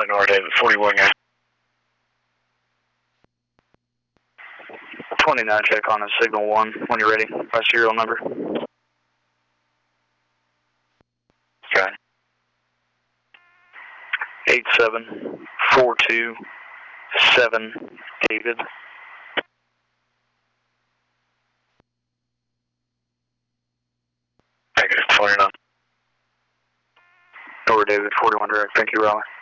Nora David, 41 guy. 29, check on a signal 1 when you're ready, by serial number. Okay. 87427 David. Negative 29. Nora David, 41 direct. Thank you, Raleigh.